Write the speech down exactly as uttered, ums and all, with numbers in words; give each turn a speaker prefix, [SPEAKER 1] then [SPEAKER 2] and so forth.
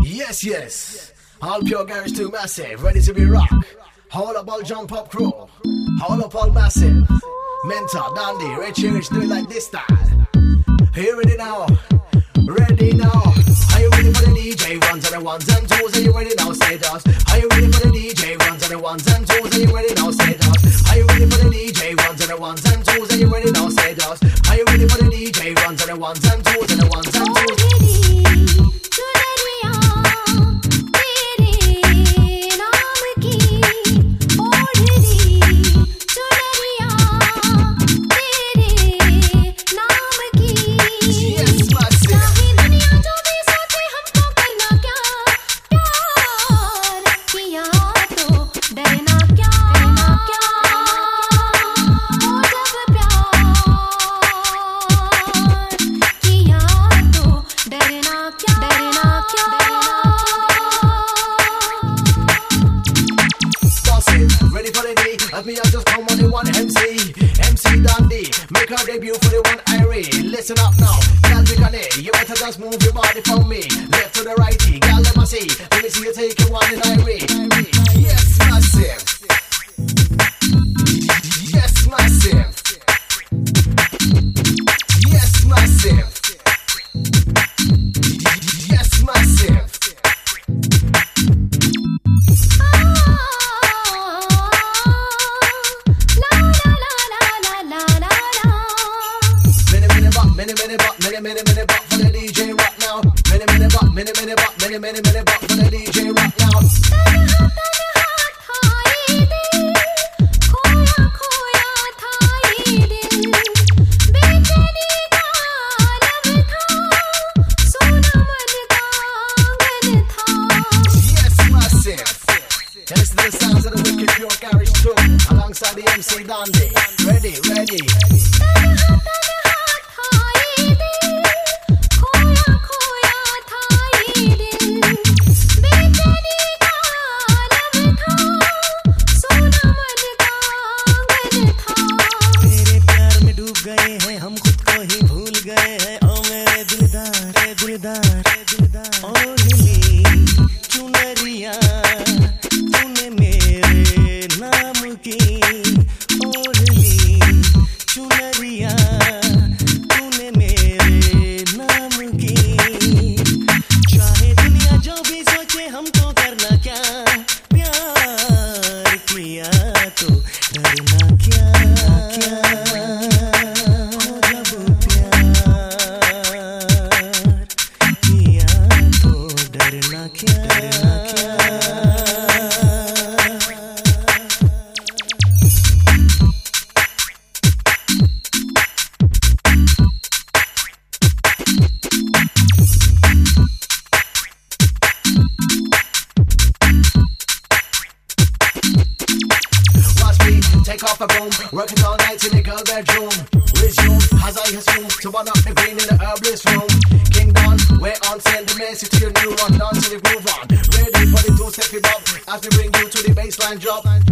[SPEAKER 1] Yes, yes. All pure garage too massive, ready to be rock. Hold up all jump up crew. Hold up all massive. Mentor, Dandy, Richie Rich, do it like this style. Are you ready now? Ready now. Are you ready for the D J ones and the ones and twos? Are you ready now? Say it us. Are you ready for the D J ones and the ones and twos? Are you ready now? Say it us. Are you ready for the D J ones and the ones and twos? Are you ready now? Say it us. Are you ready for the D J ones and the ones and twos and the ones and twos? Let me just come on the one M C, M C Dandy, make her debut for the one Irene. Listen up now, girl, we can hear. You better just move your body from me, left to the righty. Girl, let me see, let me see you take it one in Irene. Yes, massive. Yes, massive. Yes, massive. Yes, massive. Many, many bop, many, many, many bop for the D J rock now. Many, many bop, many, many bop, many, many, many bop for the D J rock now. Yes, massive. And this is the sounds of the wicked pure garage too, alongside the M C Dandy. Ready, ready.
[SPEAKER 2] गए हैं हम खुद को ही भूल गए हैं ओ मेरे दिलदार दिलदार दिलदार और हिली चुनरिया तूने मेरे नाम की और हिली चुनरिया तूने मेरे नाम की चाहे दुनिया जो भी सोचे हमको करना क्या प्यार किया तो डरना क्या क्या
[SPEAKER 1] Take off a broom, working all night in the girl bedroom. Resume, as I assume, to one up the green in the herbalist room. King Don, we're on, send the message to your new one, dance to the groove on. Ready for the two-step it up, as we bring you to the baseline drop.